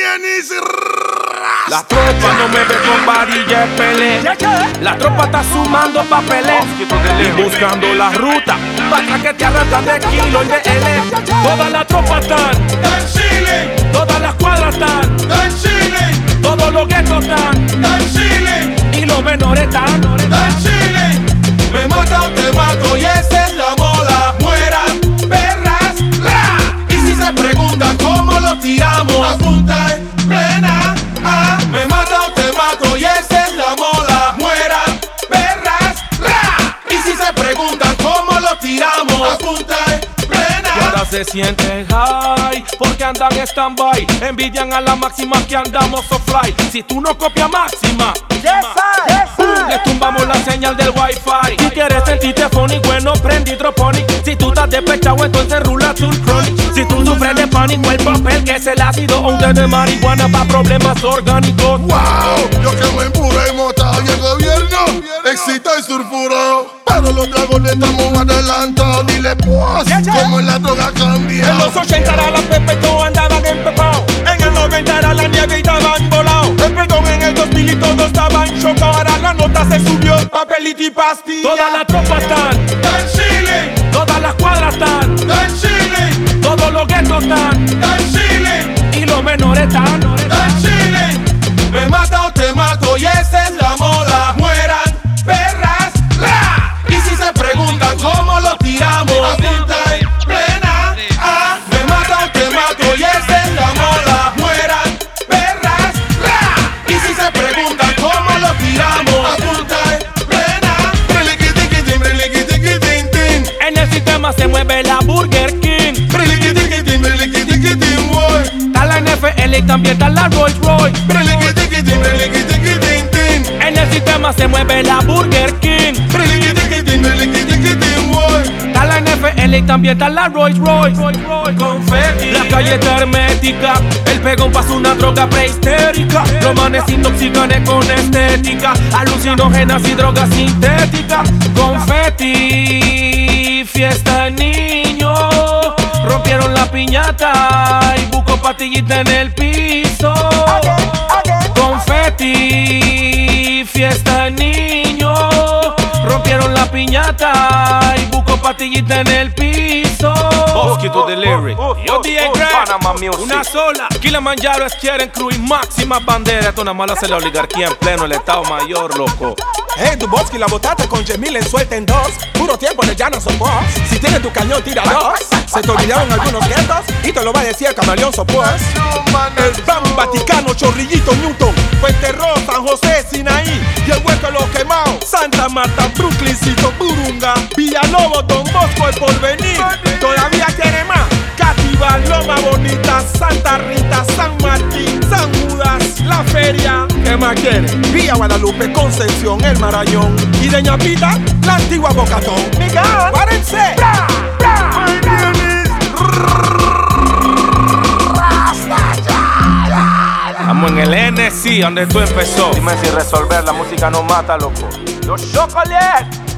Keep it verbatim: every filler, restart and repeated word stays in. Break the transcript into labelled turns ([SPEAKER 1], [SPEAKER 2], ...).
[SPEAKER 1] Nienis.
[SPEAKER 2] La tropa no me ve con varilla de pelé. La tropa está sumando papeles y buscando la ruta para que te arrancan de kilo y de L. Todas las tropas están
[SPEAKER 1] En Chile,
[SPEAKER 2] todas las cuadras están
[SPEAKER 1] en Chile,
[SPEAKER 2] todos los guetos están
[SPEAKER 1] en Chile,
[SPEAKER 2] y los menores están
[SPEAKER 1] en Chile. Me mata o te mato y esa es la moda. Mueran, perras, ra. Y si se preguntan cómo lo tiramos, a punta en plena. Ah, me mata o te mato y esa es la moda. Mueran, perras, ra. Y si se preguntan cómo lo tiramos, a punta en plena.
[SPEAKER 2] y ahora se sienten high porque andan en stand-by. Envidian a la máxima que andamos so fly. Si tú no copias máxima, ¡pum! Le tumbamos la señal del wifi. Si quieres sentirte funny, bueno, prende hidroponic. Si tú estás despechado, entonces rula tu chronic. Si tú sufres de pánico, el papel que es el ácido o un té de marihuana para problemas orgánicos.
[SPEAKER 1] Wow, yo quemo en pura y mota y el gobierno excita y sulfuro. Pero los dragones estamos adelantados. Dile pues, como la droga cambia.
[SPEAKER 2] En los ochenta era la Pepe, todos andaban empepao. En el noventa era la nieve y estaban volados. El perdón en el dos mil y todos estaban chocados. Ahora la nota se subió, papelito y pastilla. Todas las tropas están
[SPEAKER 1] En Chile,
[SPEAKER 2] todas las cuadras están
[SPEAKER 1] en Chile,
[SPEAKER 2] todos los guetos están
[SPEAKER 1] en Chile,
[SPEAKER 2] y los menores están
[SPEAKER 1] en Chile. Me mata o te mato y esa es la moda. Mueran, perras, ra. Y si se preguntan cómo lo tiramos, a punta en plena. Ah, me mata o te mato y esa es la moda. Mueran, perras, ra. Y si se preguntan cómo lo tiramos, a punta en plena. Briliquitiquitín, briliquitiquitín,
[SPEAKER 2] En el sistema se mueve la Burger King.
[SPEAKER 1] briliquitiquitín, briliquitiquitín, boy.
[SPEAKER 2] Está la N F L y también está la Rolls Royce.
[SPEAKER 1] Briliquitiquitín, briliquitiquitín,
[SPEAKER 2] En el sistema se mueve la Burger King.
[SPEAKER 1] briliquitiquitín, briliquitiquitín, boy.
[SPEAKER 2] Está la N F L y también está la Rolls Royce. Confetti. La calle está hermética. El pegón pasa una droga prehistérica. Los manes se intoxican con estética. Alucinógenas y drogas sintéticas. Confetti. Fiesta de niños. Rompieron la piñata y busco patillita en el piso. Confetti. Fiesta de niños. Rompieron la piñata y busco patillita en el piso. Mosquito de lyric. Yo D A
[SPEAKER 3] Panama Music.
[SPEAKER 2] una sola. Kilimanjaro es quieren crew y máxima bandera. Esto nada más lo hace la oligarquía en pleno el estado mayor, loco.
[SPEAKER 4] Hey, tu Bosky, la botate con Jemil en suelta en dos. Puro tiempo en el llano somos. Si tienes tu cañón, tira dos. Se te olvidaron algunos guetos y te lo va a decir el camaleón sopos. El Bam, Vaticano, Chorrillito, Newton, Fuente Rosa, San José, Sinaí y el hueco de los quemados. Santa Marta, Brooklyn, Cito, Burunga, Villalobos, Don Bosco, el Porvenir. Todavía quiere más. Cativa, Loma Bonita, Santa Rita, San Martín, San Judas, La Feria. ¿Qué más quiere? Villa Guadalupe, Concepción, El Marayón y de Ñapita, la antigua Bocatón. Miguel, párense.
[SPEAKER 2] Estamos en el N C, donde tú empezó.
[SPEAKER 3] Dime si resolver la música no mata, loco.
[SPEAKER 2] Los Chocolate.